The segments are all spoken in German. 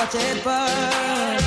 watch it burn.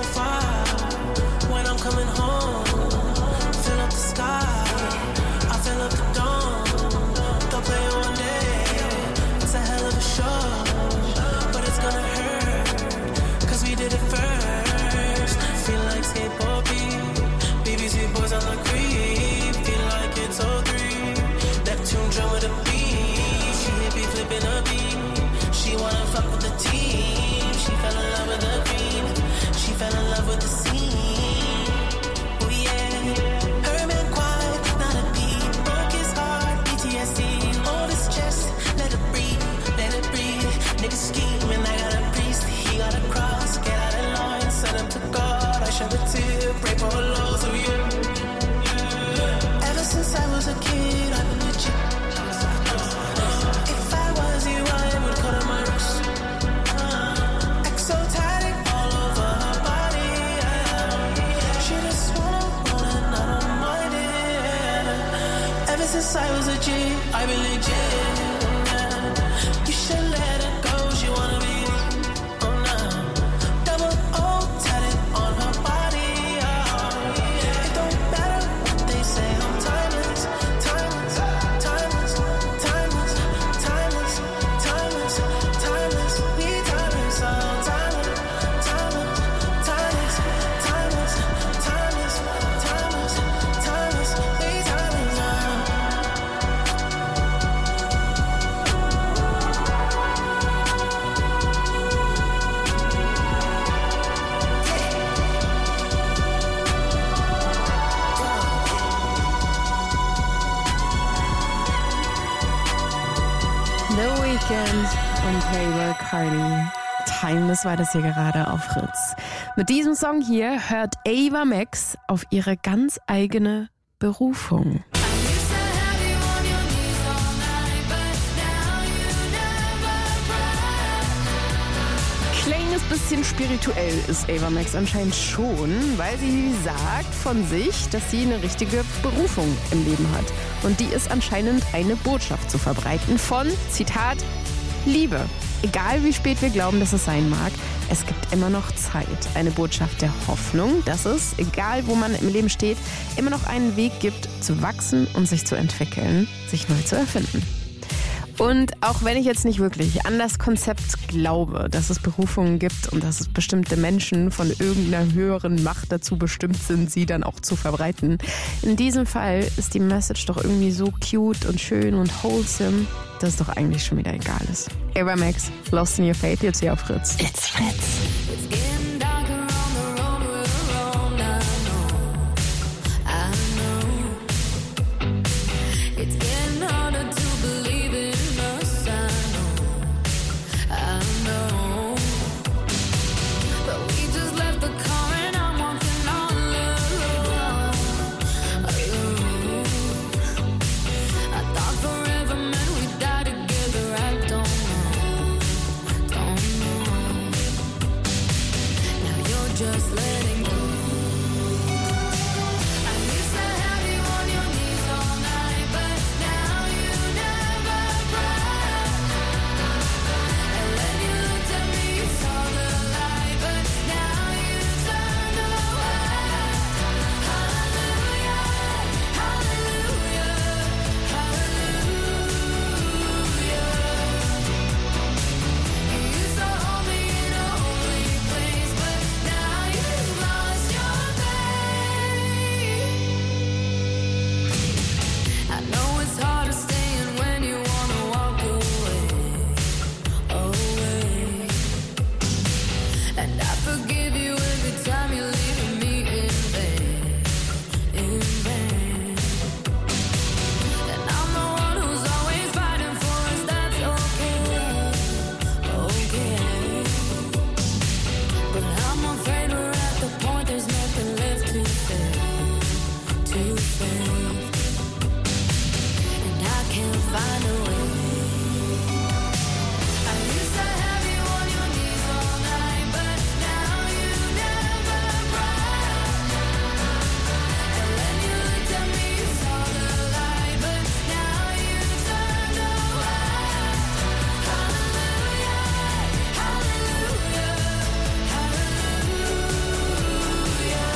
Coming home, fill up the sky. I feel und Playboy Cardi. Timeless war das hier gerade auf Fritz. Mit diesem Song hier hört Ava Max auf ihre ganz eigene Berufung. Kleines bisschen spirituell ist Ava Max anscheinend schon, weil sie sagt von sich, dass sie eine richtige Berufung im Leben hat. Und die ist anscheinend eine Botschaft zu verbreiten von, Zitat, Liebe. Egal wie spät wir glauben, dass es sein mag, es gibt immer noch Zeit. Eine Botschaft der Hoffnung, dass es, egal wo man im Leben steht, immer noch einen Weg gibt, zu wachsen und sich zu entwickeln, sich neu zu erfinden. Und auch wenn ich jetzt nicht wirklich an das Konzept glaube, dass es Berufungen gibt und dass es bestimmte Menschen von irgendeiner höheren Macht dazu bestimmt sind, sie dann auch zu verbreiten, in diesem Fall ist die Message doch irgendwie so cute und schön und wholesome, dass es doch eigentlich schon wieder egal ist. Ava Max, Lost in Your Faith, jetzt hier auf Fritz. It's Fritz. Just letting go. I used to have you on your knees all night, but now you never cry. And when you looked at me, you saw the light, but now you turned away. Hallelujah, hallelujah, hallelujah. You used to hold me in a holy place, but now you've lost your faith. I know it's hard to stay in when you wanna walk away, away. And I forgive you every time you're leaving me in vain, in vain. And I'm the one who's always fighting for us, that's okay, okay. But I'm afraid we're at the point there's nothing left to say, to say. And I can't find a way. I used to have you on your knees all night, but now you never cry. And when you looked at me, you saw the light, but now you turned away. Hallelujah, hallelujah, hallelujah.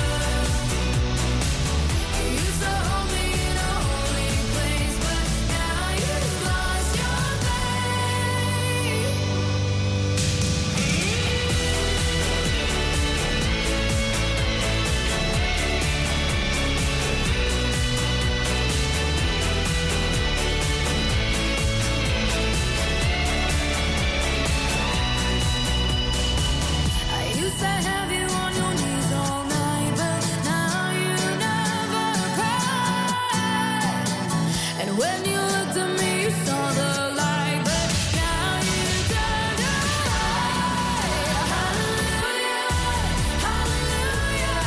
You used to hold me in a holy place, but now you've lost your faith. I used to have you on your knees all night, but now you never cry. And when you looked at me, you saw the light, but now you turned away. Hallelujah, hallelujah,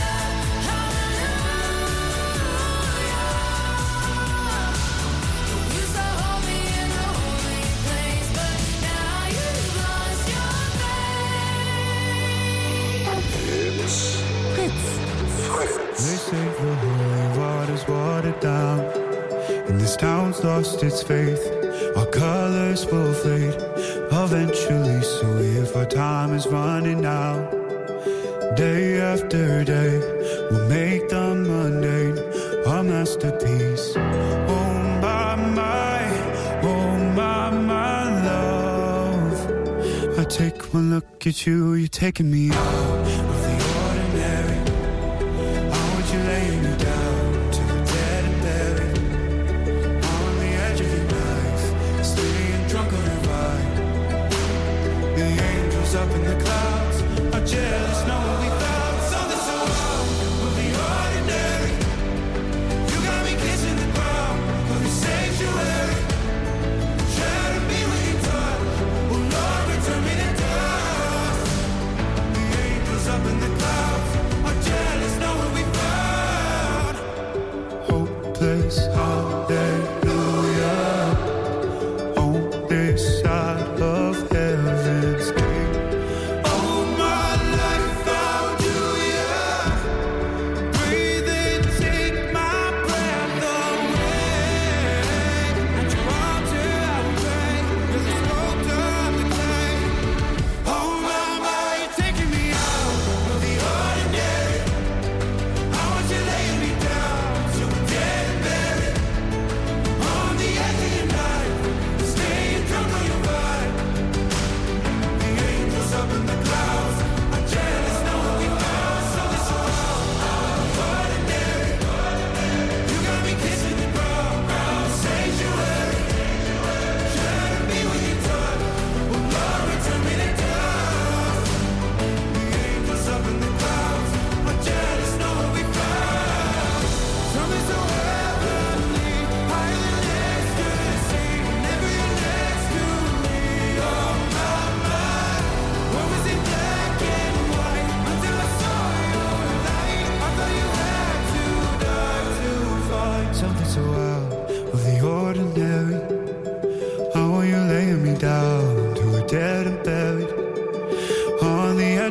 hallelujah. You used to hold me in a holy place, but now you've lost your faith. They say the holy water's watered down, and this town's lost its faith. Our colors will fade eventually, so if our time is running out, day after day, we'll make the mundane our masterpiece. Oh my love, I take one look at you, you're taking me out of the ordinary. I want you laying me down to the dead and buried. On the edge of your knife, staying drunk on your ride. The angels up in the clouds are jealous, know what we found. Something so wrong with the ordinary. You got me kissing the ground of your sanctuary. Try to be what you taught.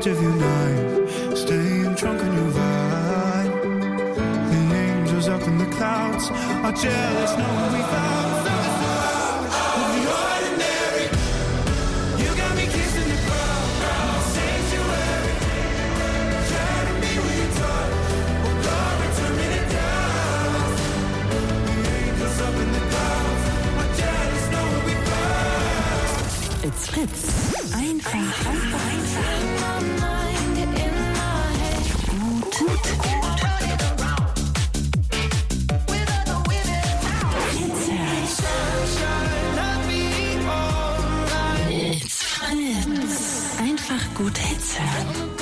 edge of your knife, staying drunk on your vibe. The angels up in the clouds are jealous, knowing we found of the ordinary. You got me kissing the ground, sanctuary. Try to be with your touch, oh God, we're turning it down. The angels up in the clouds are jealous, knowing we found. It's Fritz. Einfach. Einfach gut Hits hören.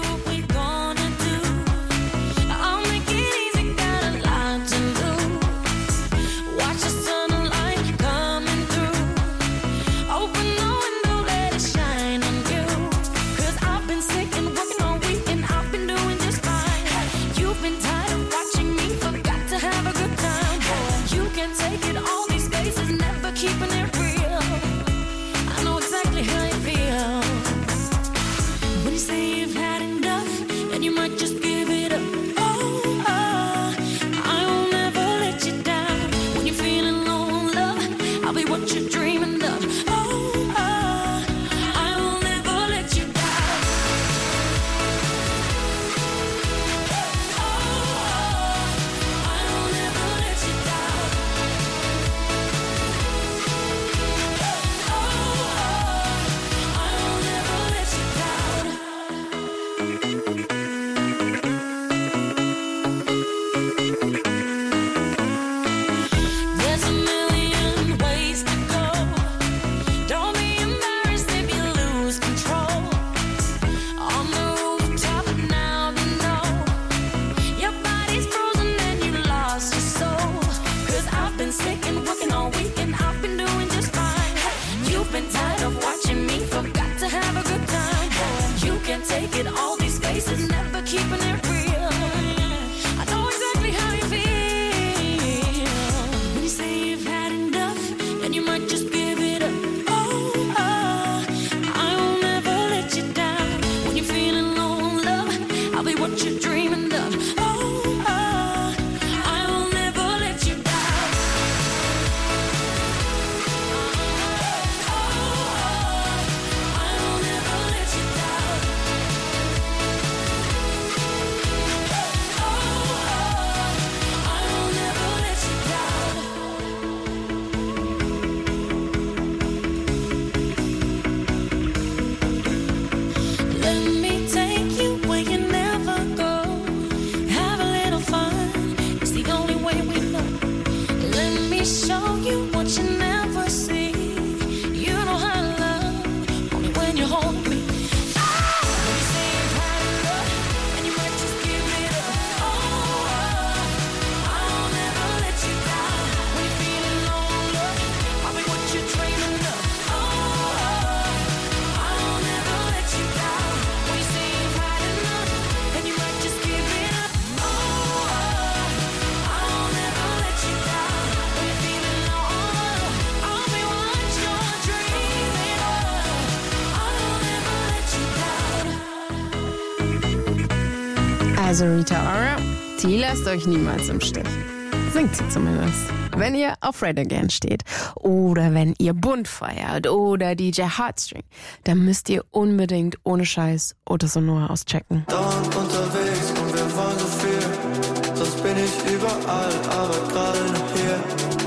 Also Rita Ora, die lässt euch niemals im Stich. Singt sie zumindest. Wenn ihr auf Red Again steht oder wenn ihr bunt feiert oder DJ Heartstring, dann müsst ihr unbedingt ohne Scheiß Oto Sonora auschecken. Dauernd unterwegs und wir wollen so viel, sonst bin ich überall, aber gerade noch hier.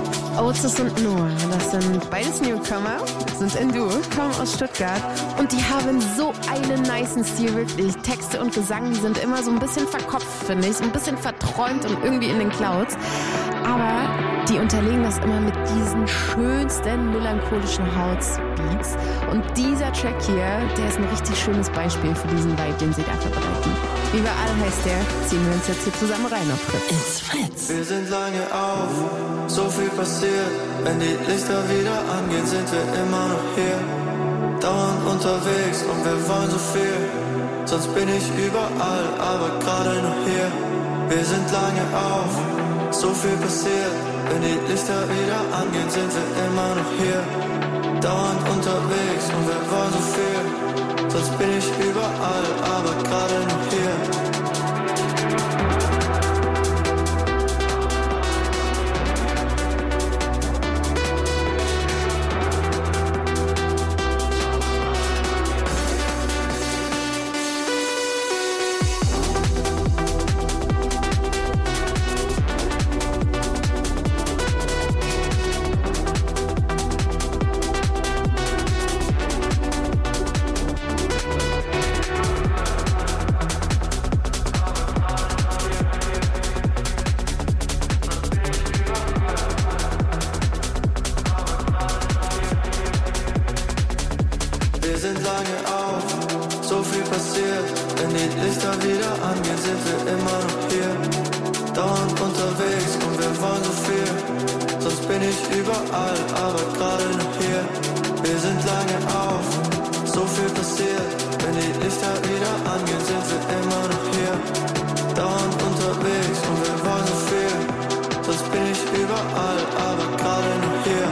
Otis und Noah, das sind beides Newcomer, sind in Duo, kommen aus Stuttgart und die haben so einen nicen Stil, wirklich. Texte und Gesang, die sind immer so ein bisschen verkopft, finde ich, so ein bisschen verträumt und irgendwie in den Clouds. Aber die unterlegen das immer mit diesen schönsten melancholischen House-Beats. Und dieser Track hier, der ist ein richtig schönes Beispiel für diesen Vibe, den sie da verbreiten. Überall heißt der, ziehen wir uns jetzt hier zusammen rein auf Fritz. It's Fritz. Wir sind lange auf, so viel passiert. Wenn die Lichter wieder angehen, sind wir immer noch hier. Dauernd unterwegs und wir wollen so viel. Sonst bin ich überall, aber gerade noch hier. Wir sind lange auf, so viel passiert. Wenn die Lichter wieder angehen, sind wir immer noch hier. Dauernd unterwegs und wir wollen so viel. Sonst bin ich überall, viel passiert. Wenn die Lichter wieder angehen, sind wir immer noch hier. Dauernd unterwegs und wir wollen so viel. Sonst bin ich überall, aber gerade noch hier. Wir sind lange auf, so viel passiert. Wenn die Lichter wieder angehen, sind wir immer noch hier. Dauernd unterwegs und wir wollen so viel. Sonst bin ich überall, aber gerade noch hier.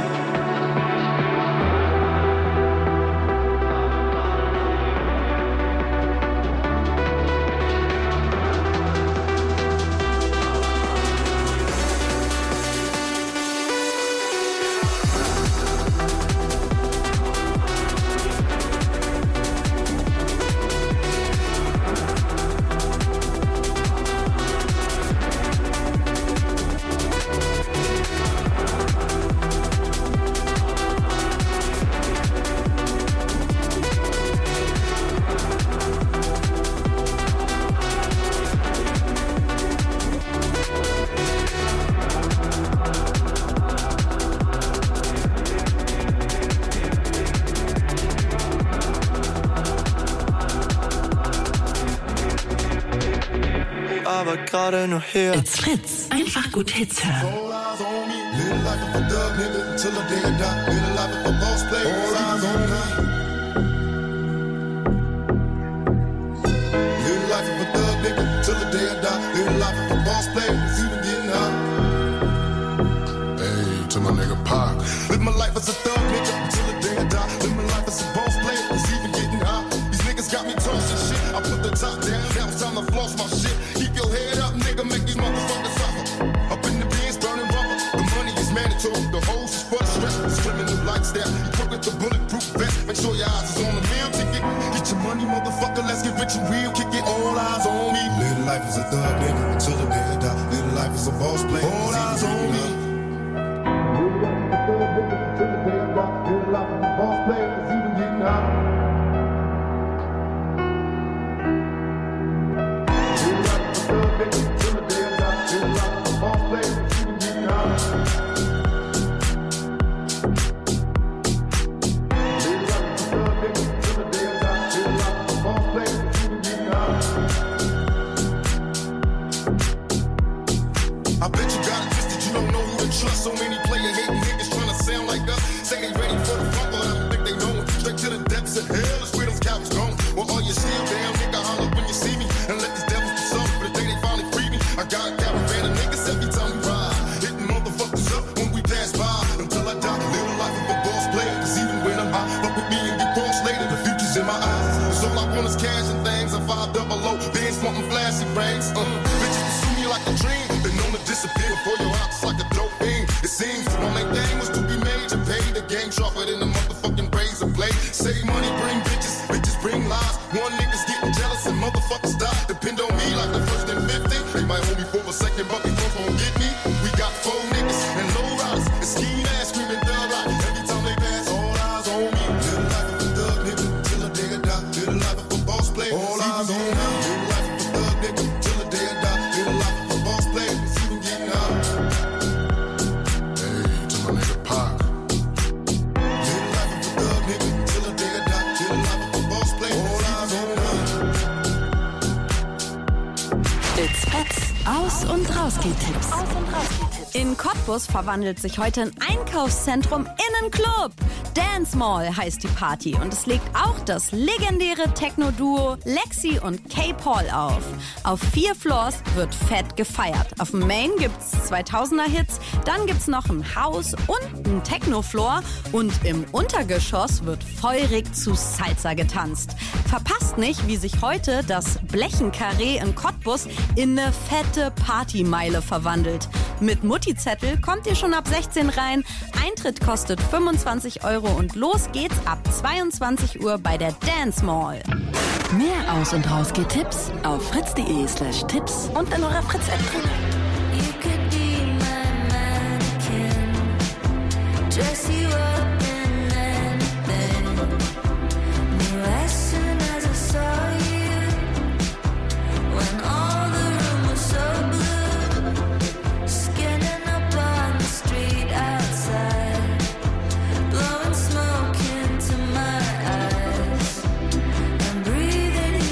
Aber gerade nur hier. It's Fritz. Einfach gut Hits hören. All eyes on me. Live life of a thug nigga till the day I die. Live life of a boss player. All eyes on me. Live life of a thug nigga till the day I die. Live life of a boss player. It's even getting hot. Hey, to my nigga Pac. Live my life as a thug nigga till the day I die. Live my life as a boss player. It's even getting hot. These niggas got me tossing shit. I put the top down. Now it's time to floss my shit. Keep your head up, nigga. Make these motherfuckers suffer. Up in the bins, burning rubber. The money is mandatory. The hoes is for the stress. Swimming the lifestyle. You put with the bulletproof vest. Make sure your eyes is on the meal ticket. Get your money, motherfucker. Let's get rich and real. Kick it. All eyes on me. Live life as a thug nigga until the day I die. Live life as a boss player. All eyes on me. Live life as a thug nigga until the day I die. Live life as a boss player. It's even getting hot. Live life as a thug nigga till the day I die. Live life as a boss player. It's even getting hot. Live life as a thug nigga till the day I die. Live life as a boss player. It's even getting hot. I bet you got it twisted, you don't know who to trust. So many player hating niggas trying to sound like us. Say they ready for the front, but I don't think they know it. Straight to the depths of hell is where those cowards gone. Well, all you still down, nigga, holler when you see me. And let these devils do something for the day they finally free me. I got a caravan of niggas every time we ride. Hitting motherfuckers up when we pass by. Until I die, live the life of a boss player. Cause even when I'm high, fuck with me and get crossed later. The future's in my eyes. So all I want is cash and things. I'm 500, Benz wanting flashy rings. Bitches pursue me like a dream. Been known to disappear before your house like a dope fiend. It seems my main thing was to be major. Pay the game sharper than the motherfucking razor blade. Save money, bring bitches. Bitches bring lies. One nigga's getting jealous and motherfuckers die. Depend on me like the first and 50. They might hold me for a second, but before gon' get me. We got 4 niggas and low riders. And ski ass screaming thug life. Every time they pass, all eyes on me. Live the life of a thug nigga till the day I die. Live the life of a boss player. All eyes on me. Live the life of a thug nigga till the day I die. Live the life of a boss player. It's even getting hot. Hey, to my nigga Pac. Live the life of a thug nigga till the day I die. Live the life of a boss player. All eyes on me. It's Fritz. Aus- und Raus-Geht-Tipps. In Cottbus verwandelt sich heute ein Einkaufszentrum in einen Club. Dance Mall heißt die Party und es legt auch das legendäre Techno-Duo Lexi und K-Paul auf. Auf 4 Floors wird fett gefeiert. Auf dem Main gibt's 2000er-Hits, dann gibt's noch ein House und ein Techno-Floor und im Untergeschoss wird feurig zu Salsa getanzt. Verpasst nicht, wie sich heute das Blechenkarree in Cottbus in eine fette Partymeile verwandelt. Mit Mutti-Zettel kommt ihr schon ab 16 rein. Eintritt kostet 25 € und los geht's ab 22 Uhr bei der Dance Mall. Mehr Aus- und Raus-Geht-Tipps auf fritz.de/Tipps und in eurer Fritz-App drin. You could be my mannequin, dress you up in anything. Knew as soon as I saw you, when all the room was so blue, skinning up on the street outside, blowing smoke into my eyes, and breathing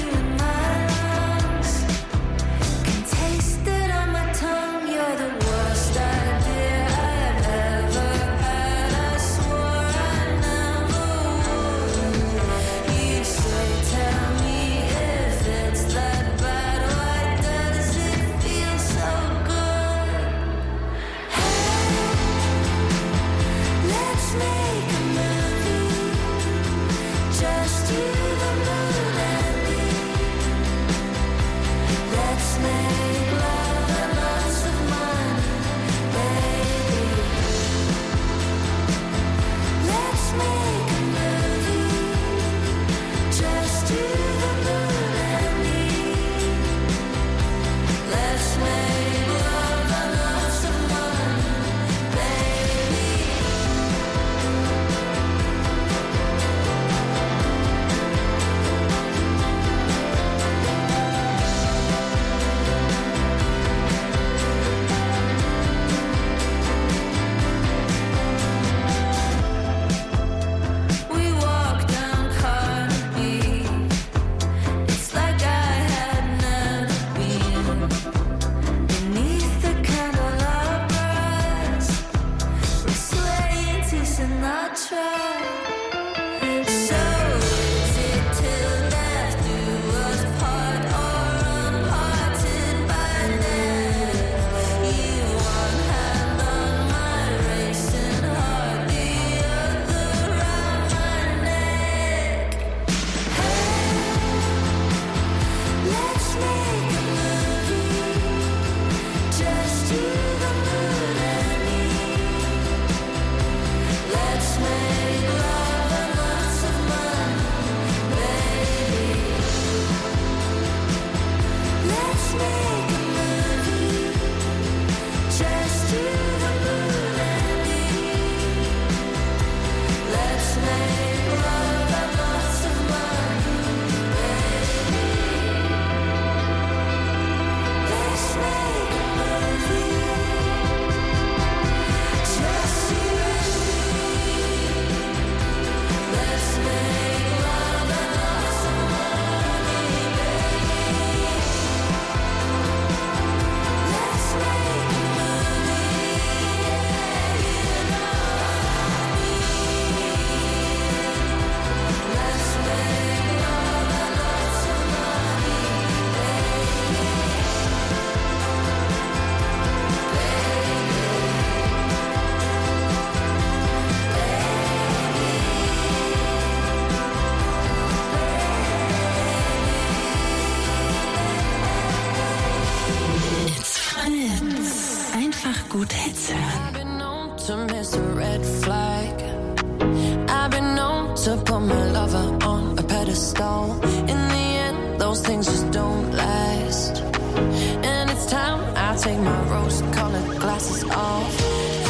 gut Hits hören. I've been known to miss a red flag. I've been known to put my lover on a pedestal. In the end, those things just don't last. And it's time I take my rose-colored glasses off.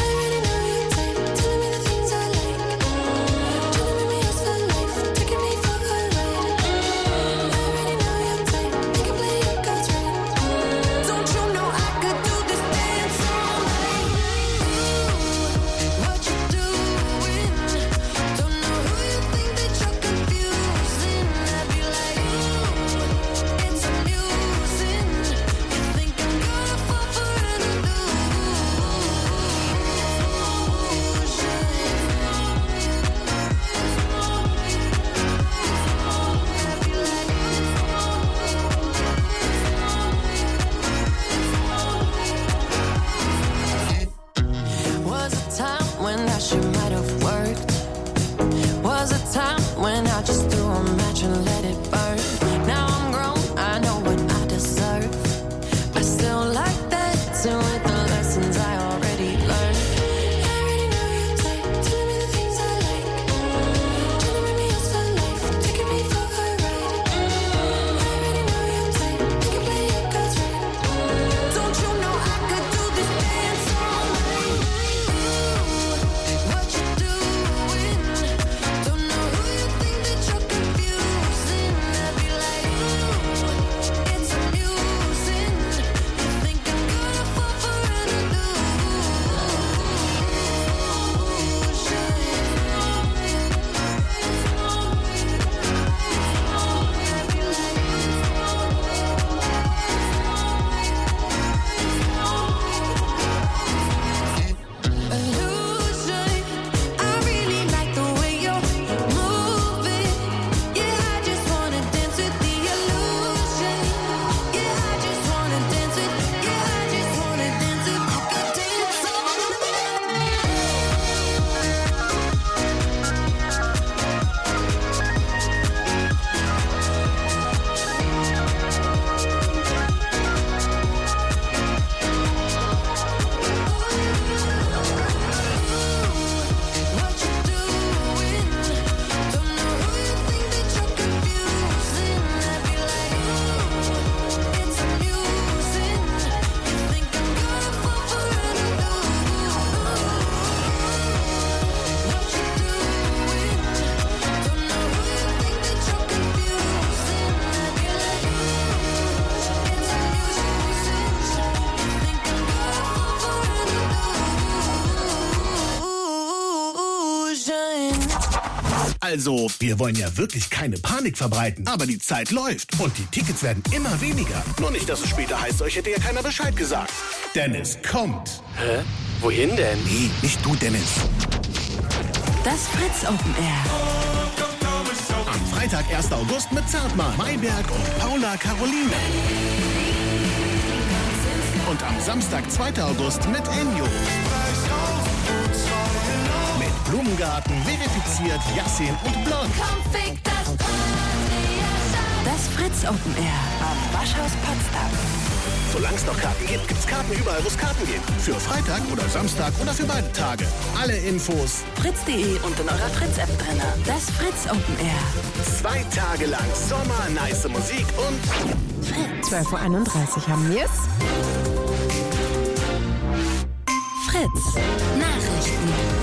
Also, wir wollen ja wirklich keine Panik verbreiten. Aber die Zeit läuft und die Tickets werden immer weniger. Nur nicht, dass es später heißt, euch hätte ja keiner Bescheid gesagt. Dennis kommt. Hä? Wohin denn? Nee, nicht du, Dennis. Das Fritz Open Air. Am Freitag, 1. August mit Zartmann, Mayberg und Paula Caroline. Und am Samstag, 2. August mit Ennio. Mit Blumengarten, Verifiziert, Yassin und Blond. Das Fritz Open Air am Waschhaus Potsdam. Solange es noch Karten gibt, gibt's Karten überall, wo es Karten gibt. Für Freitag oder Samstag oder für beide Tage. Alle Infos Fritz.de und in eurer Fritz-App drin. Das Fritz Open Air. 2 Tage lang Sommer, nice Musik und Fritz. 12.31 Uhr haben wir es. Fritz. Nachrichten.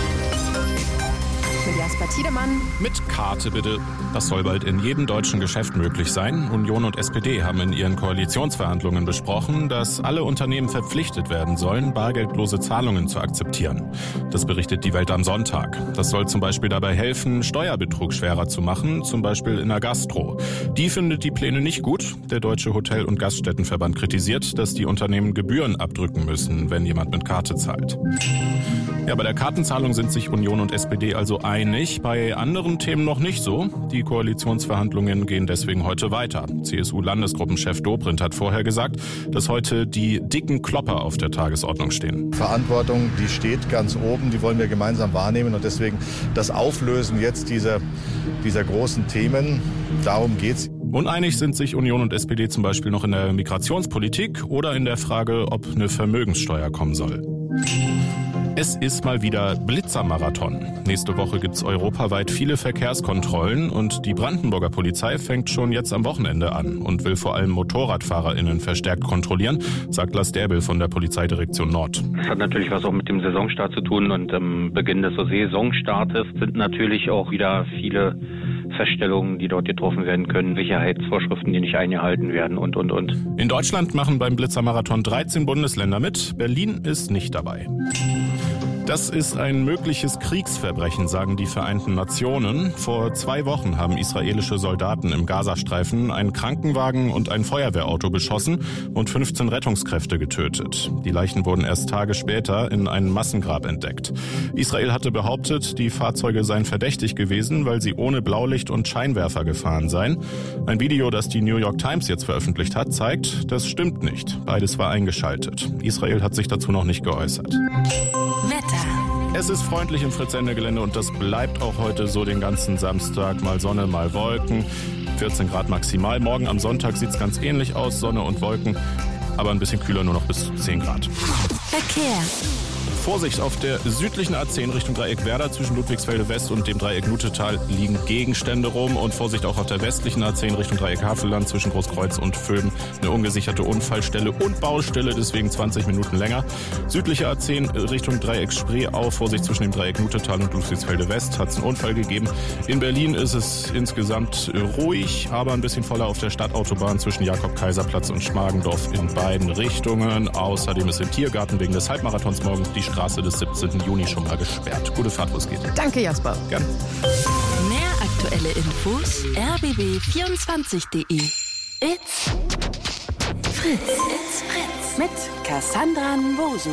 Mit Jasper Tiedemann. Mit Karte bitte. Das soll bald in jedem deutschen Geschäft möglich sein. Union und SPD haben in ihren Koalitionsverhandlungen besprochen, dass alle Unternehmen verpflichtet werden sollen, bargeldlose Zahlungen zu akzeptieren. Das berichtet die Welt am Sonntag. Das soll zum Beispiel dabei helfen, Steuerbetrug schwerer zu machen, zum Beispiel in der Gastro. Die findet die Pläne nicht gut. Der Deutsche Hotel- und Gaststättenverband kritisiert, dass die Unternehmen Gebühren abdrücken müssen, wenn jemand mit Karte zahlt. Ja, bei der Kartenzahlung sind sich Union und SPD also einig, bei anderen Themen noch nicht so. Die Koalitionsverhandlungen gehen deswegen heute weiter. CSU-Landesgruppenchef Dobrindt hat vorher gesagt, dass heute die dicken Klopper auf der Tagesordnung stehen. Verantwortung, die steht ganz oben, die wollen wir gemeinsam wahrnehmen und deswegen das Auflösen jetzt dieser großen Themen, darum geht's. Uneinig sind sich Union und SPD zum Beispiel noch in der Migrationspolitik oder in der Frage, ob eine Vermögenssteuer kommen soll. Es ist mal wieder Blitzermarathon. Nächste Woche gibt's europaweit viele Verkehrskontrollen und die Brandenburger Polizei fängt schon jetzt am Wochenende an und will vor allem MotorradfahrerInnen verstärkt kontrollieren, sagt Lars Derbel von der Polizeidirektion Nord. Das hat natürlich was auch mit dem Saisonstart zu tun und am Beginn des Saisonstartes sind natürlich auch wieder viele Feststellungen, die dort getroffen werden können, Sicherheitsvorschriften, die nicht eingehalten werden und. In Deutschland machen beim Blitzermarathon 13 Bundesländer mit. Berlin ist nicht dabei. Das ist ein mögliches Kriegsverbrechen, sagen die Vereinten Nationen. Vor 2 Wochen haben israelische Soldaten im Gazastreifen einen Krankenwagen und ein Feuerwehrauto beschossen und 15 Rettungskräfte getötet. Die Leichen wurden erst Tage später in einem Massengrab entdeckt. Israel hatte behauptet, die Fahrzeuge seien verdächtig gewesen, weil sie ohne Blaulicht und Scheinwerfer gefahren seien. Ein Video, das die New York Times jetzt veröffentlicht hat, zeigt, das stimmt nicht. Beides war eingeschaltet. Israel hat sich dazu noch nicht geäußert. Wetter. Es ist freundlich im Fritz-Ende-Gelände und das bleibt auch heute so den ganzen Samstag. Mal Sonne, mal Wolken. 14 Grad maximal. Morgen am Sonntag sieht es ganz ähnlich aus. Sonne und Wolken, aber ein bisschen kühler, nur noch bis zu 10 Grad. Verkehr. Vorsicht, auf der südlichen A10 Richtung Dreieck Werder zwischen Ludwigsfelde West und dem Dreieck Nutetal liegen Gegenstände rum. Und Vorsicht auch auf der westlichen A10 Richtung Dreieck Havelland zwischen Großkreuz und Vöben. Eine ungesicherte Unfallstelle und Baustelle, deswegen 20 Minuten länger. Südliche A10 Richtung Dreieck Spreeau, Vorsicht zwischen dem Dreieck Nutetal und Ludwigsfelde West, hat es einen Unfall gegeben. In Berlin ist es insgesamt ruhig, aber ein bisschen voller auf der Stadtautobahn zwischen Jakob-Kaiser-Platz und Schmargendorf in beiden Richtungen. Außerdem ist im Tiergarten wegen des Halbmarathons morgen die Straße des 17. Juni schon mal gesperrt. Gute Fahrt, wo es geht. Danke, Jasper. Gerne. Mehr aktuelle Infos rbb24.de. It's Fritz. It's Fritz. Mit Cassandra Nwosu.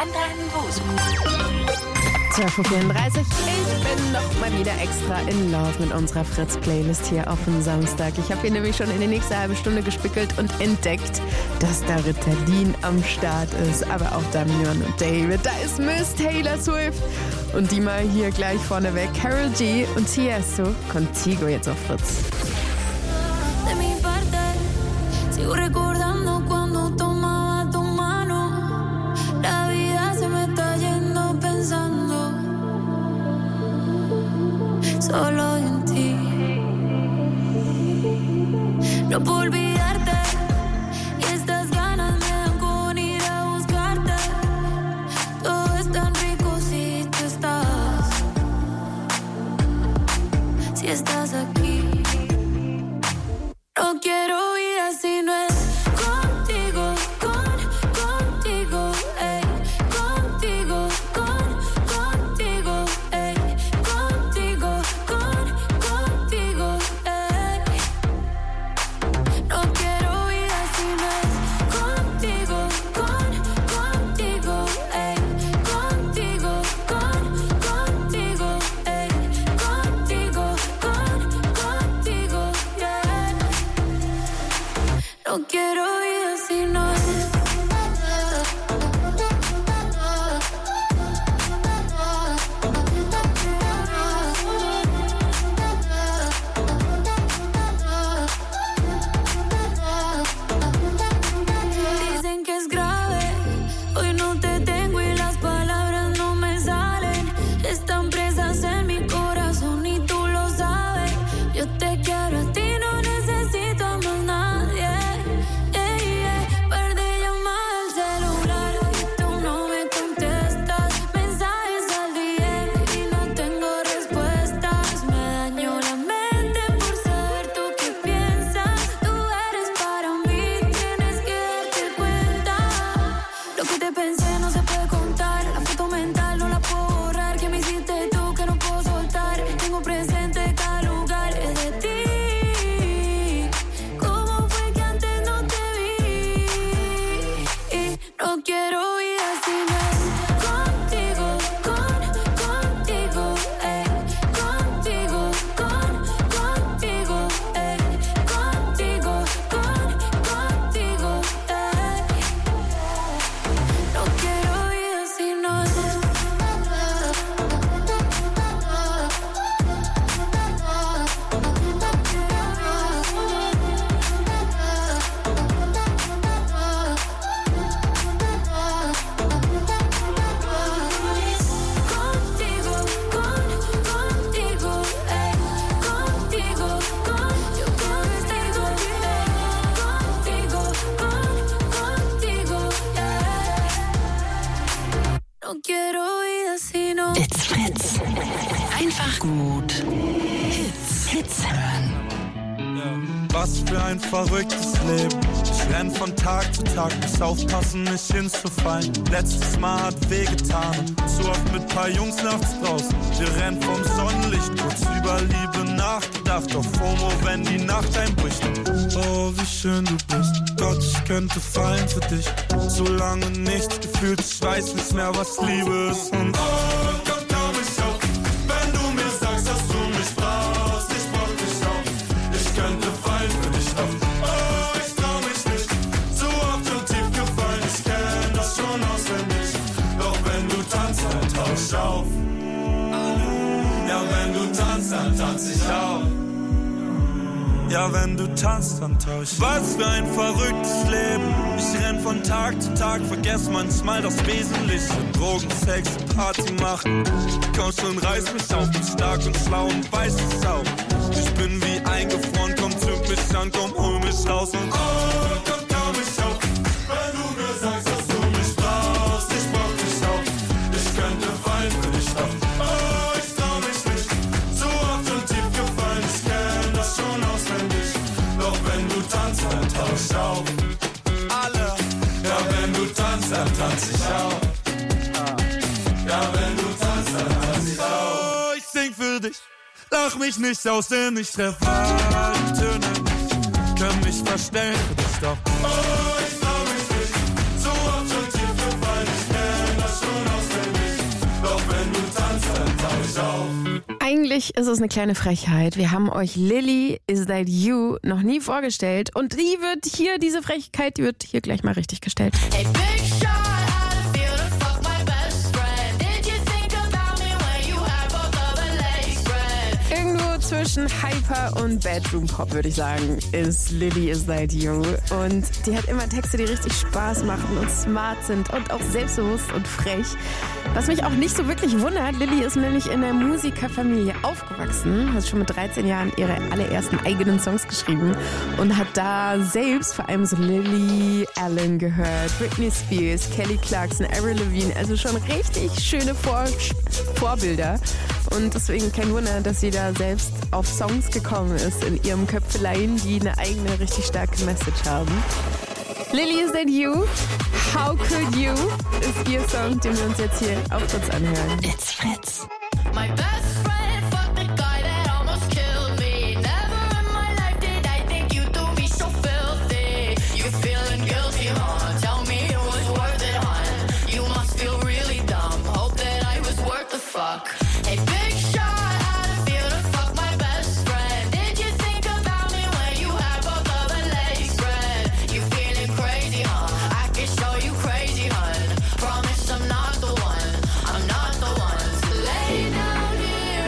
12.34 Uhr. Ich bin noch mal wieder extra in Love mit unserer Fritz-Playlist hier auf dem Samstag. Ich habe hier nämlich schon in die nächste halbe Stunde gespickelt und entdeckt, dass da Ritalin am Start ist, aber auch Damian und David. Da ist Miss Taylor Swift und die mal hier gleich vorneweg. Karol G und Tiesto, Contigo jetzt auf Fritz. De mi parte, sigo recordando cuando tomaba tu mano. La vida se me está yendo pensando solo en ti. No puedo olvidarte y estas ganas me dan con ir a buscarte. Todo es tan rico si tú estás, si estás aquí. No quiero vida si no es contigo, contigo, ey, contigo, contigo, ey, contigo, contigo, ey. No quiero vida si no es contigo, contigo, ey, contigo, contigo, ey, contigo, yeah. No quiero vida si no es. Dicen que es grave, hoy no te tengo y las palabras no me salen. Están presas en mi corazón y tú lo sabes. Yo te quiero a ti, no necesito a más nadie. Perdí ya quiero vida si no. It's Fritz. Einfach gut. Hits hören. Was für ein verrücktes Leben. Ich renn von Tag zu Tag, muss aufpassen, nicht hinzufallen. Letztes Mal hat wehgetan, zu oft mit paar Jungs nachts draußen. Wir rennen vom Sonnenlicht, kurz über Liebe nachgedacht. Auf FOMO, wenn die Nacht einbricht. Oh, wie schön du bist, Gott, ich könnte fallen für dich. So lange nichts gefühlt, ich weiß nicht mehr, was Liebe ist. Und oh Gott, komm ich auf, wenn du mir sagst, dass du mich brauchst. Ich brauch dich auch, ich könnte fallen für dich auf. Oh, ich trau mich nicht, so oft und tief gefallen. Ich kenn das schon auswendig, doch wenn du tanzt, dann tausch auf. Ja, wenn du tanzt, dann tanz ich auch. Ja, wenn du tanzt, dann tausch. Was für ein verrücktes Leben. Ich renn von Tag zu Tag, vergess manchmal das Wesentliche. Drogen, Sex, Party machen. Komm schon, reiß mich auf, bin stark und schlau und weiß es auch. Ich bin wie eingefroren, komm, zünd mich an, komm, hol mich raus und oh, komm ich auf. Wenn du mir sagst, dass du mich brauchst, ich brauch dich auch. Ich könnte fallen für dich auf. Oh, ich trau mich nicht, so oft und tief gefallen. Ich kenn das schon auswendig, doch wenn du tanzt, dann tausch auf. Alle, ja, wenn du tanzt, dann tanz ich auch. Ja, wenn du tanzt, dann tanz ich auch. Oh, ich sing für dich, lach mich nicht aus, denn ich treff alle Töne nicht. Kann mich verstellen für dich doch. Oh, ich trau mich nicht, so oft schon tief gefallen. Ich kenn das schon auswendig, doch wenn du tanzt, dann tausch ich auf. Eigentlich ist es eine kleine Frechheit. Wir haben euch Lily Is That You noch nie vorgestellt und diese Frechheit, die wird hier gleich mal richtig gestellt. Hey, big shot, how to feel to fuck my best friend. Did you think about me when you had both of the legs spread? Irgendwo zwischen Hyper und Bedroom Pop, würde ich sagen, ist Lily Is That You. Und die hat immer Texte, die richtig Spaß machen und smart sind und auch selbstbewusst und frech. Was mich auch nicht so wirklich wundert, Lily ist nämlich in der Musikerfamilie aufgewachsen, hat schon mit 13 Jahren ihre allerersten eigenen Songs geschrieben und hat da selbst vor allem so Lily Allen gehört, Britney Spears, Kelly Clarkson, Avril Lavigne, also schon richtig schöne Vorbilder. Und deswegen kein Wunder, dass sie da selbst auf Songs gekommen ist in ihrem Köpfelein, die eine eigene, richtig starke Message haben. Lily Is That You, How Could You ist ihr Song, den wir uns jetzt hier auf Fritz anhören. It's Fritz. My best friend fucked the guy that almost killed me. Never in my life did I think you'd do me so filthy. You feeling guilty, huh? Tell me it was worth it, huh? You must feel really dumb. Hope that I was worth the fuck. Hey, big shot, how to feel to fuck my best friend. Did you think about me when you had both of the legs spread? You feeling crazy, huh? I can show you crazy, hun. Promise I'm not the one. I'm not the one to lay down here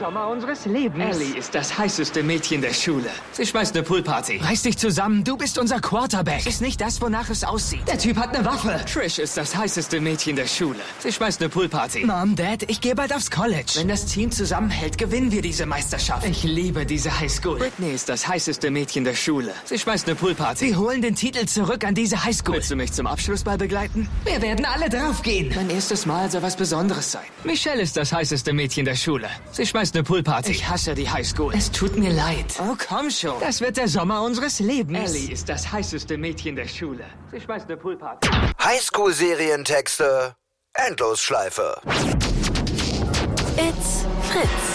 Sommer unseres Lebens. Ellie ist das heißeste Mädchen der Schule. Sie schmeißt eine Poolparty. Reiß dich zusammen, du bist unser Quarterback. Ist nicht das, wonach es aussieht. Der Typ hat eine Waffe. Trish ist das heißeste Mädchen der Schule. Sie schmeißt eine Poolparty. Mom, Dad, ich gehe bald aufs College. Wenn das Team zusammenhält, gewinnen wir diese Meisterschaft. Ich liebe diese Highschool. Britney ist das heißeste Mädchen der Schule. Sie schmeißt eine Poolparty. Sie holen den Titel zurück an diese Highschool. Willst du mich zum Abschlussball begleiten? Wir werden alle draufgehen. Mein erstes Mal soll was Besonderes sein. Michelle ist das heißeste Mädchen der Schule. Sie schmeißt eine Poolparty. Ich hasse die Highschool. Es tut mir leid. Oh, komm schon. Das wird der Sommer unseres Lebens. Ellie ist das heißeste Mädchen der Schule. Sie schmeißt eine Poolparty. Highschool-Serientexte. Endlosschleife. It's Fritz.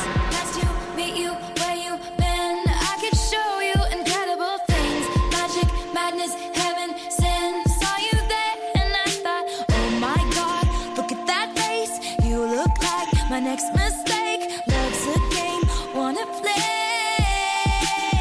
My next mistake, love's a game, wanna play.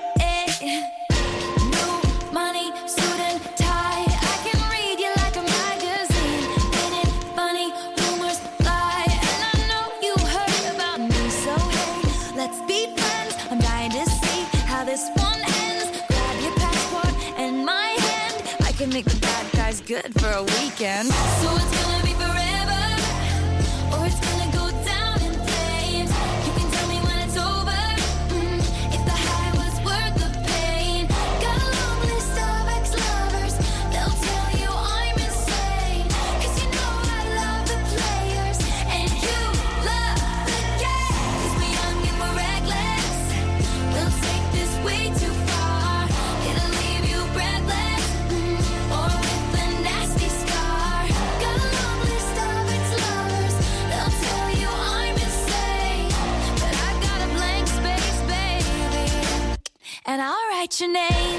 New money, suit and tie. I can read you like a magazine. Ain't it funny? Rumors fly, and I know you heard about me. So hey, let's be friends. I'm dying to see how this one ends. Grab your passport and my hand. I can make the bad guys good for a weekend. So it's gonna be forever, or it's gonna go down in flames. You can tell me when it's over, if the high was worth the pain. Got a long list of ex-lovers, they'll tell you I'm insane. 'Cause you know I love the players, and you love the game. 'Cause we're young and we're reckless, we'll take this way too far. It'll leave you breathless, or with a nasty scar. Got a long list of ex-lovers, they'll tell you I'm insane. But I got a blank space, baby, and I'll write your name.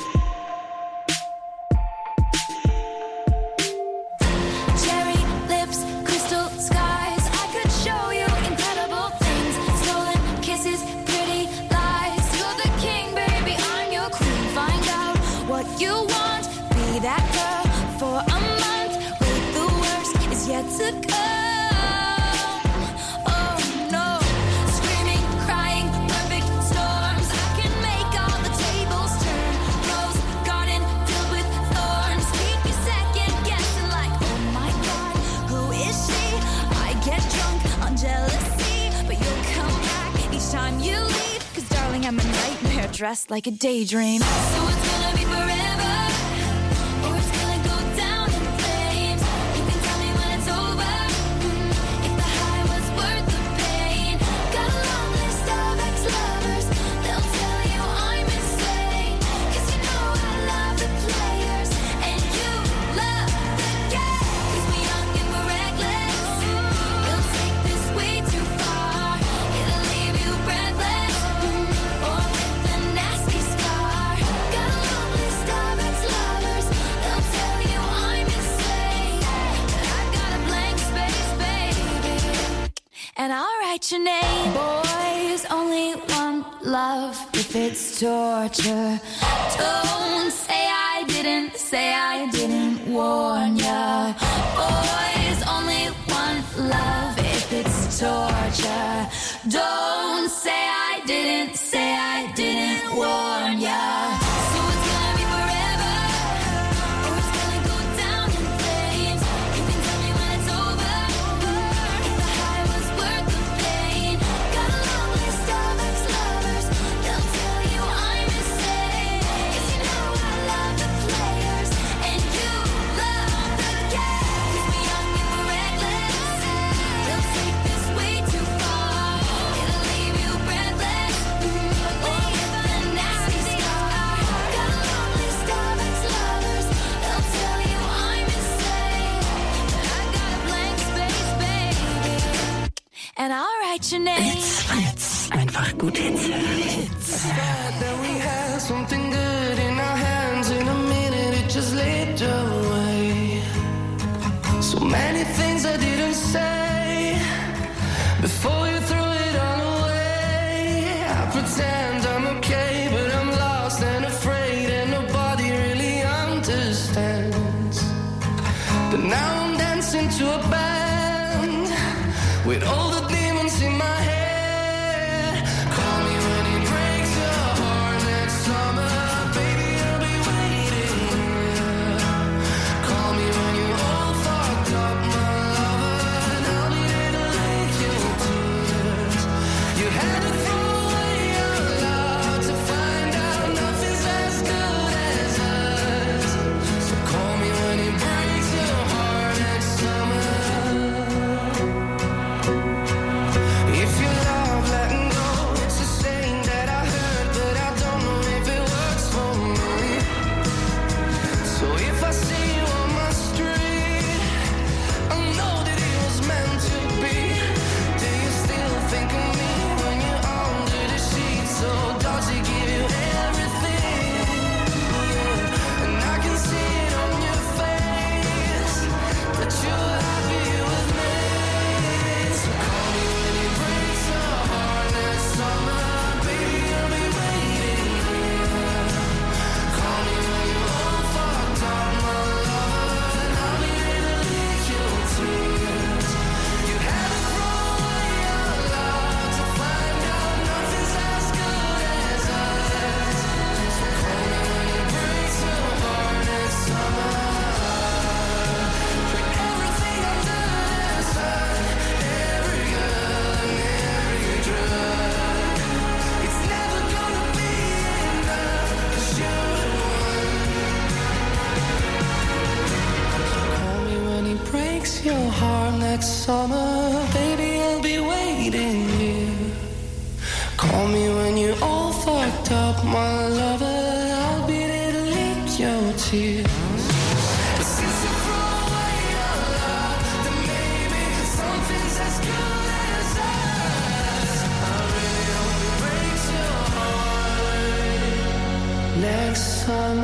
Cherry lips, crystal skies. I could show you incredible things. Stolen kisses, pretty lies. You're the king, baby, I'm your queen. Find out what you want, be that girl for a month. Wait, the worst is yet to come. Oh no, screaming, crying, perfect storms. I can make all the tables turn. Rose garden filled with thorns. Keep you second guessing like, oh my God, who is she? I get drunk on jealousy, but you'll come back each time you leave. 'Cause darling, I'm a nightmare dressed like a daydream. So it's gonna be forever, or it's gonna go down in flames. You can tell me when it's over, if the high was worth the pain. Got a long list of ex-lovers, they'll tell you I'm insane. 'Cause you know I love the players, and you love the game. 'Cause we're young and we're reckless, we'll take this way too far. It'll leave you breathless, or with a nasty scar. Got a long list of ex-lovers, they'll tell you I'm insane. But I got a blank space, baby, and I'll write your name. Boys only want love if it's torture. Don't say I didn't warn ya. Boys only want love if it's torture. Don't say I didn't warn ya. So it's gonna be forever, or it's gonna go down in flames. You can tell me when it's over, if the high was worth the pain. Got a long list of ex-lovers, they'll tell you I'm insane. 'Cause you know I love the players, and you love the game. 'Cause we're young and we're reckless, we'll take this way too far. It'll leave you breathless, or with a nasty scar. Got a long list of ex-lovers, they'll tell you I'm insane. But I got a blank space, baby, and I'll write your name. It's Fritz. Einfach gut Hits. That we had something good in our hands. In a minute it just slipped away. So many things I didn't say before you threw it all away. I pretend I'm okay, but I'm lost and afraid, and nobody really understands. But now I'm dancing to a band with all the demons in my head. your heart next summer. Baby, I'll be waiting here. Call me when you're all fucked up, my lover. I'll be there to lick your tears. But since you throw away your love, then maybe something's as good as us. I really hope it breaks your heart next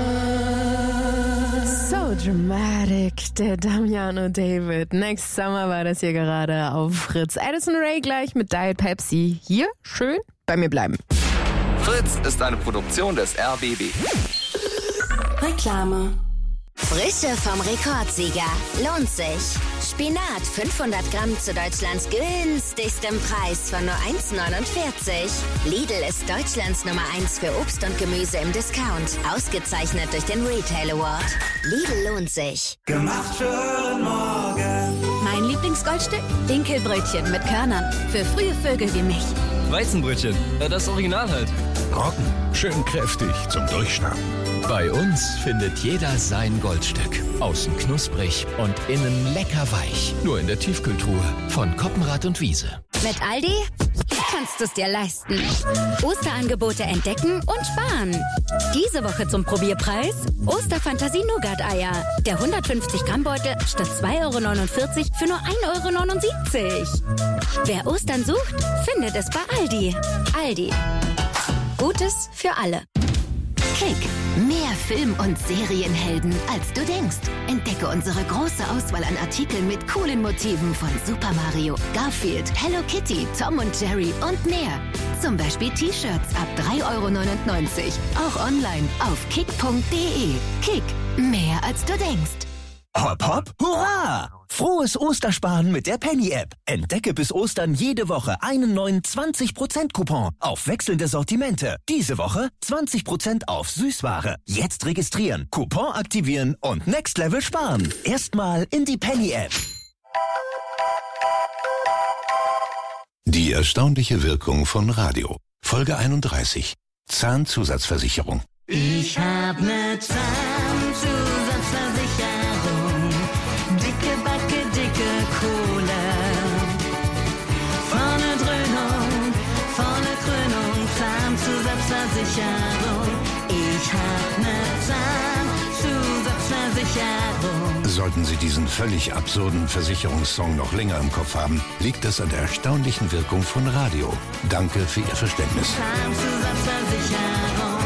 summer. So dramatic, der Damiano David. Next Summer war das hier gerade auf Fritz. Addison Rae gleich mit Diet Pepsi. Hier schön bei mir bleiben. Fritz ist eine Produktion des RBB. Reklame. Frische vom Rekordsieger. Lohnt sich. Spinat 500 Gramm zu Deutschlands günstigstem Preis von nur 1,49. Lidl ist Deutschlands Nummer 1 für Obst und Gemüse im Discount. Ausgezeichnet durch den Retail Award. Lidl lohnt sich. Gemacht für den Morgen. Mein Lieblingsgoldstück? Dinkelbrötchen mit Körnern. Für frühe Vögel wie mich. Weizenbrötchen, das Original halt. Roggen, schön kräftig zum Durchschnappen. Bei uns findet jeder sein Goldstück. Außen knusprig und innen lecker weich. Nur in der Tiefkühltruhe von Koppenrad und Wiese. Mit Aldi kannst du es dir leisten. Osterangebote entdecken und sparen. Diese Woche zum Probierpreis Osterfantasie Nougat-Eier. Der 150 Gramm Beutel statt 2,49 € für nur 1,79 €. Wer Ostern sucht, findet es bei Aldi. Aldi. Gutes für alle. Kick. Mehr Film- und Serienhelden, als du denkst. Entdecke unsere große Auswahl an Artikeln mit coolen Motiven von Super Mario, Garfield, Hello Kitty, Tom und Jerry und mehr. Zum Beispiel T-Shirts ab 3,99 €. Auch online auf kick.de. Kick. Mehr als du denkst. Hopp, hopp, hurra! Frohes Ostersparen mit der Penny-App. Entdecke bis Ostern jede Woche einen neuen 20%-Coupon auf wechselnde Sortimente. Diese Woche 20% auf Süßware. Jetzt registrieren, Coupon aktivieren und Next Level sparen. Erstmal in die Penny-App. Die erstaunliche Wirkung von Radio. Folge 31. Zahnzusatzversicherung. Ich hab ne Zahnzusatzversicherung. Dicke Backe, dicke Kohle. Vorne Dröhnung, vorne Krönung. Zahnzusatzversicherung. Ich hab ne Zahnzusatzversicherung. Sollten Sie diesen völlig absurden Versicherungssong noch länger im Kopf haben, liegt das an der erstaunlichen Wirkung von Radio. Danke für Ihr Verständnis. Zahnzusatzversicherung.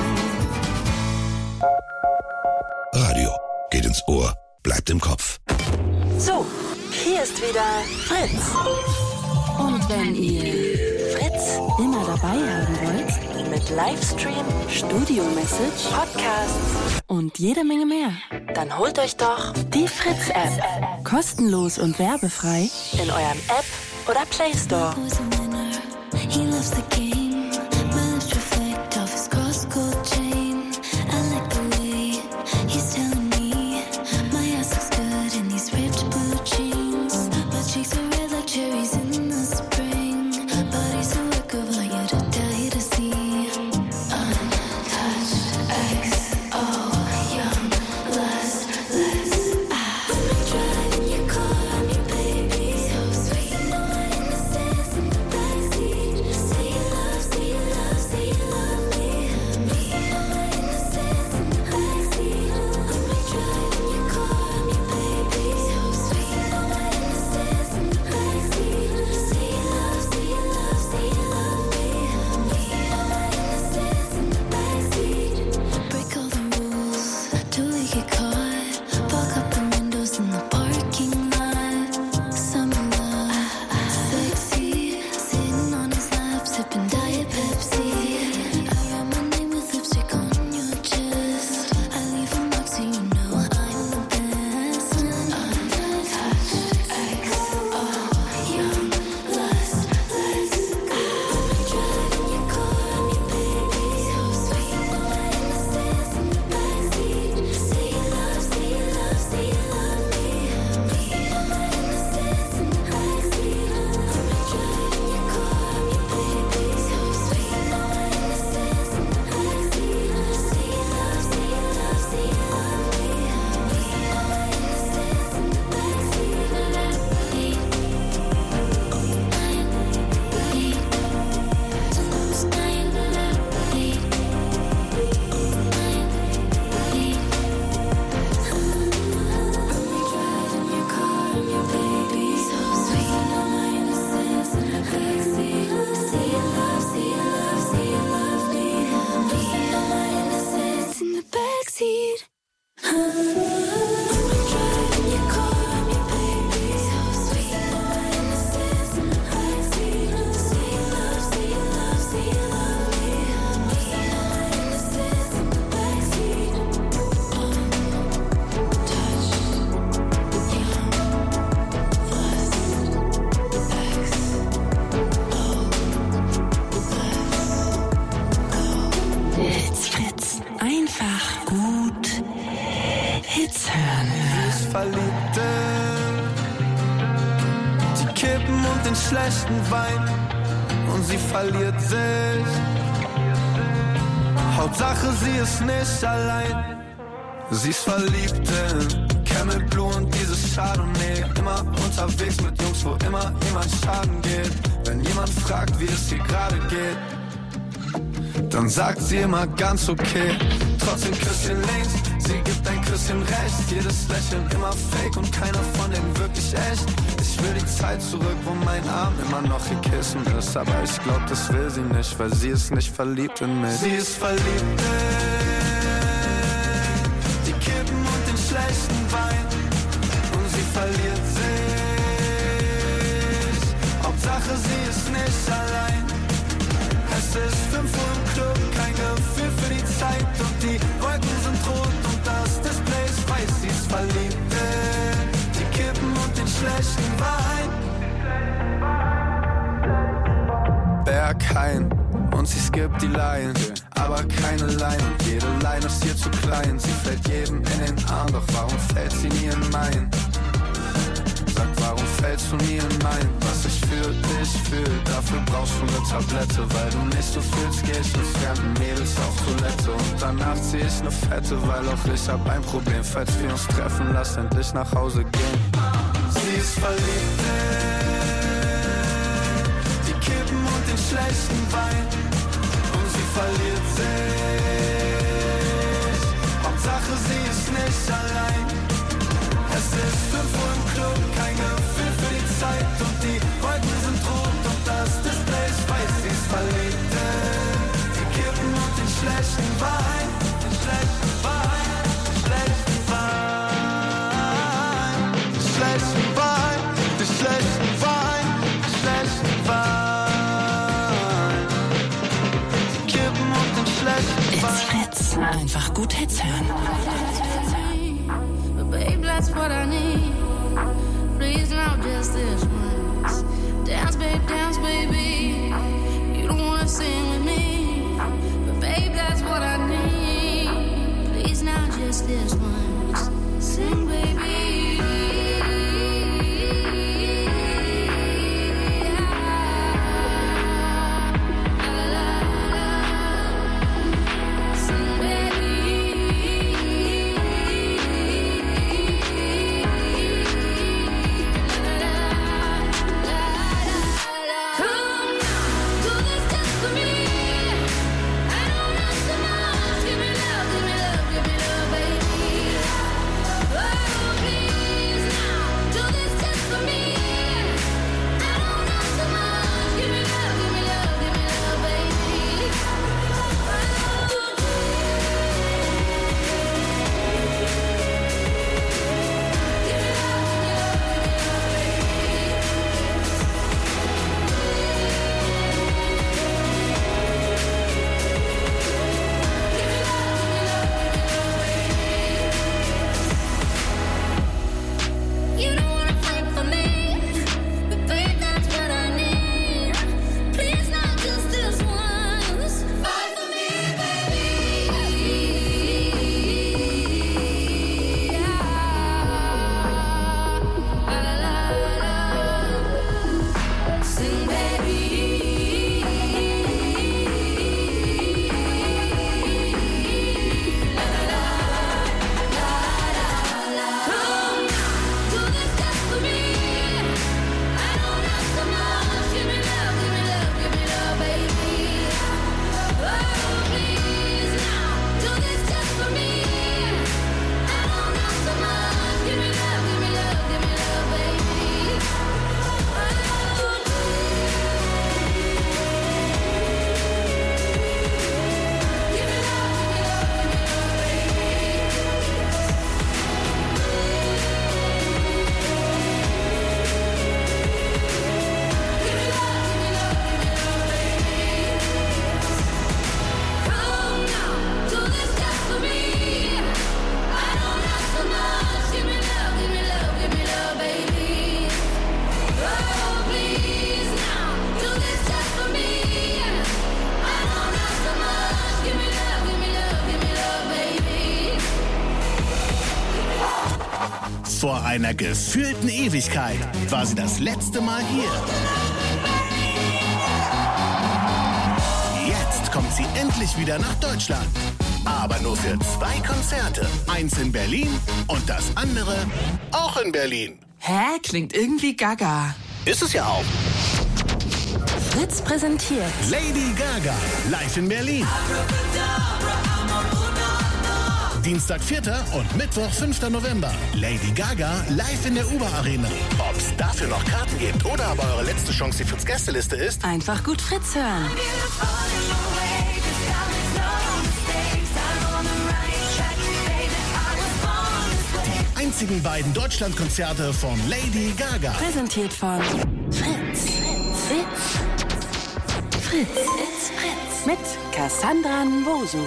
Radio geht ins Ohr, bleibt im Kopf. So, hier ist wieder Fritz. Und wenn ihr Fritz immer dabei haben wollt, mit Livestream, Studio-Message, Podcasts und jede Menge mehr, dann holt euch doch die Fritz-App. Kostenlos und werbefrei in eurem App oder Play Store. He loves the game. My lips reflect off his Costco chain. I like the way he's telling me my ass looks good in these ripped blue jeans. My cheeks are red like cherries in the spring. Body's a work of art, you to die to see. Untouched XO, young, restless. I'm driving your car, I'm your baby. So sweet, no one in the stairs in the backseat. Say you love hören. Sie ist verliebt in die Kippen und den schlechten Wein. Und sie verliert sich. Hauptsache sie ist nicht allein. Sie ist verliebt in Camel Blue und dieses Chardonnay. Immer unterwegs mit Jungs, wo immer jemand schaden geht. Wenn jemand fragt, wie es ihr gerade geht, dann sagt sie immer ganz okay. Trotzdem Küsschen links, sie gibt ein Küsschen rechts. Jedes Lächeln immer fake und keiner von denen wirklich echt. Ich will die Zeit zurück, wo mein Arm immer noch ihr Kissen ist. Aber ich glaub, das will sie nicht, weil sie ist nicht verliebt in mich. Sie ist verliebt in die Kippen und den schlechten Wein. Und sie verliert sich. Hauptsache sie ist nicht allein. Es ist 5 Uhr im Club, kein Gefühl für die Zeit. Und die Wolken sind rot und das Display ist weiß. Sie ist verliebt in die Kippen und den schlechten Wein. Berghain und sie skippt die Line, aber keine Line. Und jede Line ist hier zu klein. Sie fällt jedem in den Arm, doch warum fällt sie nie in meinen? Sag, warum fällst du nie in meinen? Was ich fühl, dafür brauchst du eine Tablette. Weil du nicht so fühlst, geh ich mit fremden Mädels auf Toilette. Und danach zieh ich ne Fette, weil auch ich hab ein Problem. Falls wir uns treffen, lass endlich nach Hause gehen. Sie ist verliebt in die Kippen und den schlechten Wein. Und sie verliert sich. Hauptsache sie ist nicht allein. Es ist 5 Uhr im Club, kein Gefühl für die Zeit. Und die Wolken sind rot und das Display ist weiß. Sie ist verliebt in die Kippen und den schlechten Wein. Den schlechten Wein, den schlechten Wein. Den schlechten Wein, den schlechten Wein, den schlechten Wein. Die Kippen und den schlechten Wein. It's Fritz. Einfach gut Hits hören. Babe, that's what I need. Please, now just this once. Dance, baby. You don't wanna sing with me, but babe, that's what I need. Please, now just this once. Sing, baby. Vor einer gefühlten Ewigkeit war sie das letzte Mal hier. Jetzt kommt sie endlich wieder nach Deutschland. Aber nur für 2 Konzerte. Eins in Berlin und das andere auch in Berlin. Hä? Klingt irgendwie gaga. Ist es ja auch. Fritz präsentiert Lady Gaga, live in Berlin. Dienstag 4. und Mittwoch 5. November. Lady Gaga live in der Uber Arena. Ob es dafür noch Karten gibt oder aber eure letzte Chance die Fritz-Gästeliste ist, einfach gut Fritz hören. die einzigen beiden Deutschlandkonzerte von Lady Gaga. Präsentiert von Fritz. Mit Cassandra Nwosu.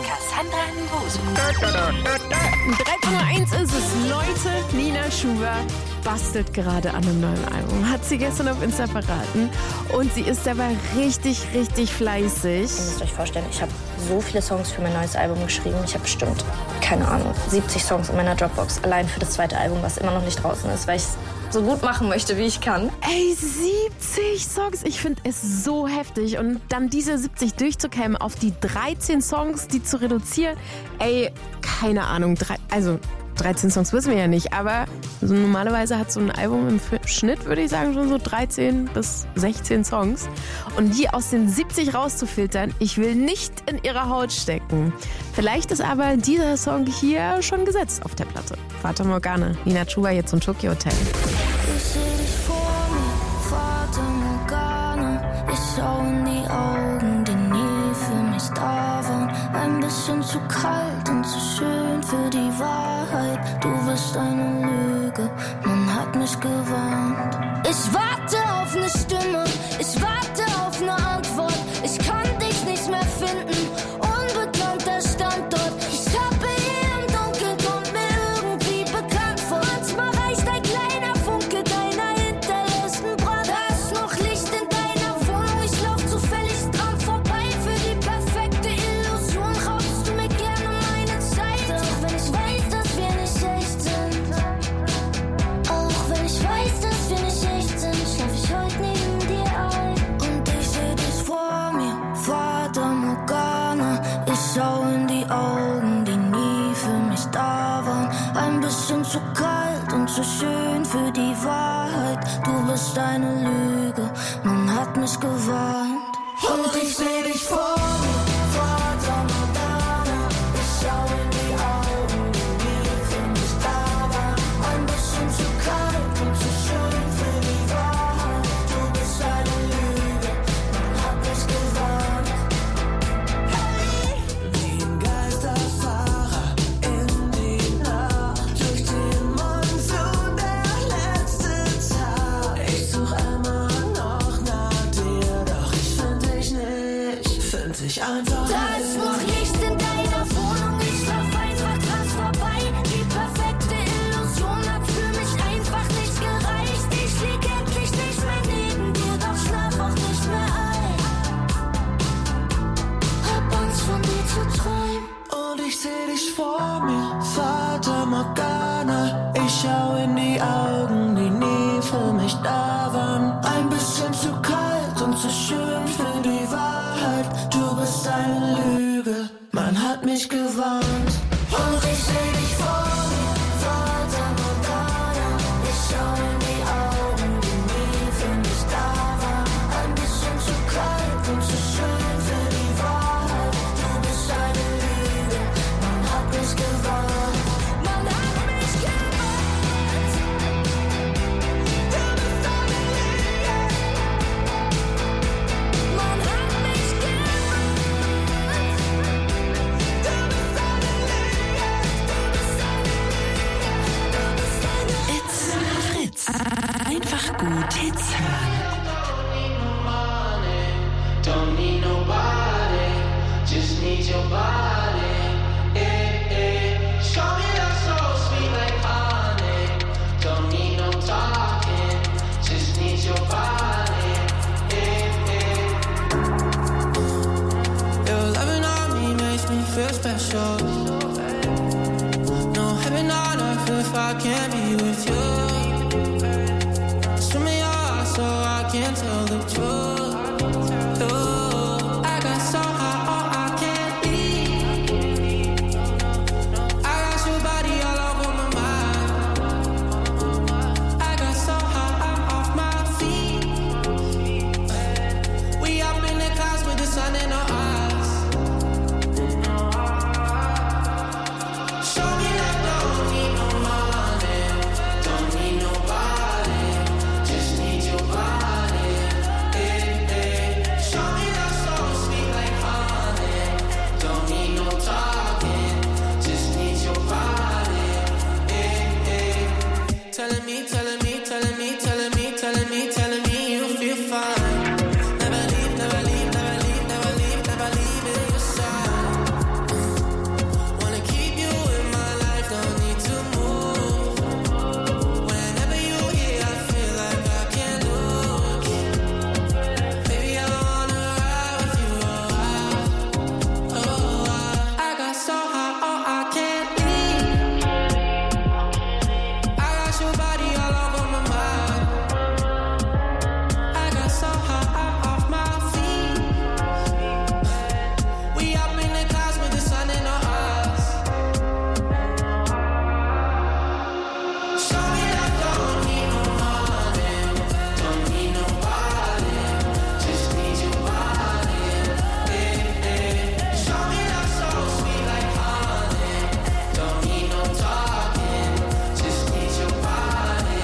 3,1 ist es. Leute, Nina Chuba bastelt gerade an einem neuen Album. Hat sie gestern auf Insta verraten. Und sie ist dabei richtig, richtig fleißig. Ihr müsst euch vorstellen, ich habe so viele Songs für mein neues Album geschrieben. Ich habe bestimmt, keine Ahnung, 70 Songs in meiner Dropbox. Allein für das zweite Album, was immer noch nicht draußen ist, weil ich es so gut machen möchte, wie ich kann. Ey, 70 Songs. Ich finde es so heftig. Und dann diese 70 durchzukämmen, auf die 13 Songs, die zu reduzieren. Ey, keine Ahnung. 13 Songs wissen wir ja nicht, aber so normalerweise hat so ein Album im Schnitt, würde ich sagen, schon so 13 bis 16 Songs. Und die aus den 70 rauszufiltern, ich will nicht in ihrer Haut stecken. Vielleicht ist aber dieser Song hier schon gesetzt auf der Platte. Fata Morgana, Nina Chuba jetzt zum Tokyo Hotel. Ich seh dich vor mir, Fata Morgana. Ich schau in die Augen, die nie für mich da waren. Ein bisschen zu kalt und zu schön für die Wahrheit. Du bist eine Lüge, man hat mich gewarnt. Ich warte auf eine Stimme, ich warte auf eine Antwort. Ich kann dich nicht mehr finden, unbekannter Standort. Ich tappe hier im Dunkeln, kommt mir irgendwie bekannt vor. Manchmal reicht ein kleiner Funke deiner hinterlässten Brand. Da ist noch Licht in deiner Wohnung, ich lauf zufällig dran vorbei. Für die perfekte Illusion raubst du mir gerne meine Zeit. Auch wenn ich weiß, dass wir nicht echt sind. Auch wenn ich weiß, dass wir nicht echt sind, schlaf ich heute neben dir ein. Und ich seh dich vor mir, Fata Morgana. Ich schau in die Augen, die nie für mich da waren. Ein bisschen zu kalt und zu schön für die Wahrheit. Du bist eine Lüge, man hat mich gewarnt. Und ich seh dich vor mir, Fata Morgana. Ich schau in die Augen, die nie für mich da waren. Ein bisschen zu kalt und zu schön für die Wahrheit. Du bist eine Lüge, man hat mich gewarnt. Wie ein Geisterfahrer in die Nacht, durch den Monsun der letzte Tag. Ich such immer noch nach dir, doch ich find dich nicht, find dich einfach Da ist noch Licht in deiner Wohnung, ich lauf einfach dran vorbei. Die perfekte Illusion hat für mich einfach nicht gereicht. Ich lieg endlich nicht mehr neben dir, doch schlaf auch nicht mehr ein. Hab Angst von dir zu träumen. Und ich seh dich vor mir, Fata Morgana. Ich schau in die Augen, die nie für mich da waren. Ein bisschen zu kalt und zu schön für die Wahrheit. Du bist eine Lüge, man hat mich gewarnt. Und ich seh dich vor mir, Fata Morgana. Ich schau in die Augen, die nie für mich da waren. Ein bisschen zu kalt und zu schön für die Wahrheit. Du bist eine Lüge, man hat mich gewarnt. Man hat mich gewarnt. Du bist eine Lüge. Man hat mich gewarnt. Du bist eine Lüge. Du bist eine Lüge. Du bist eine Lüge. It's Fritz. Einfach gut Hits hören. Don't need nobody, just need your body. Show me that so sweet like honey. Don't need no talking, just need your body. Your loving on me makes me feel special. No heaven on earth if I can't be with you. Show me your heart so I can tell the truth. Ooh, I got so high, oh, I can't leave. I got your body all over my mind. I got so high, I'm off my feet. We up in the clouds with the sun in our eyes. Show me that don't need no money, don't need nobody, just need your body. Show me that so sweet like honey, don't need no talking, just need your body. Telling me, telling me, telling me, telling me, telling me, telling me you feel fine. Never leave, never leave, never leave, never leave, never leave in your side. Wanna keep you in my life, don't need to move. Whenever you're here, I feel like I can't lose. Baby, I wanna ride with you a while. Oh, I got so high, oh, I can't leave. I got your body all over my mind. I got so high, I'm off my feet. We up in the clouds with the sun in our eyes. Show me that don't need no money, don't need nobody, just need your body. Show me that so sweet like honey, don't need no talking, just need your body.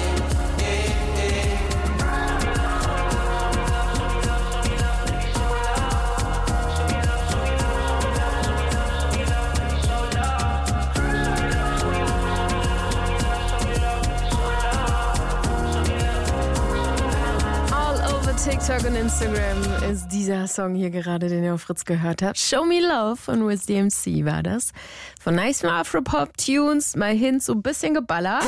All over TikTok und Instagram ist dieser Song hier gerade, den ihr auf Fritz gehört habt. Show Me Love von Wiz DMC war das. Von nice Afro-Pop-Tunes mal hin zu ein bisschen Geballer.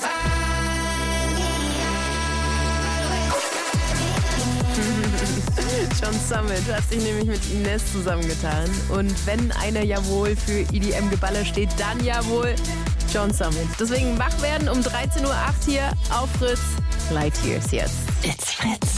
John Summit hat sich nämlich mit Ines zusammengetan. Und wenn einer ja wohl für EDM-Geballer steht, dann ja wohl John Summit. Deswegen wach werden um 13:08 Uhr hier auf Fritz. Light Years jetzt. It's Fritz.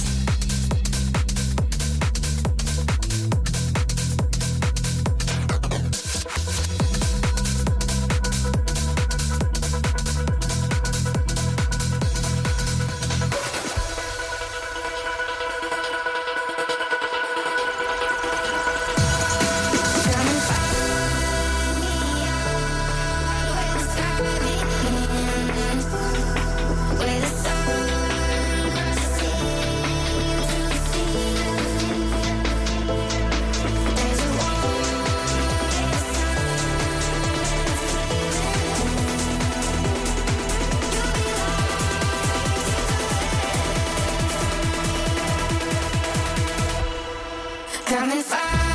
Come and find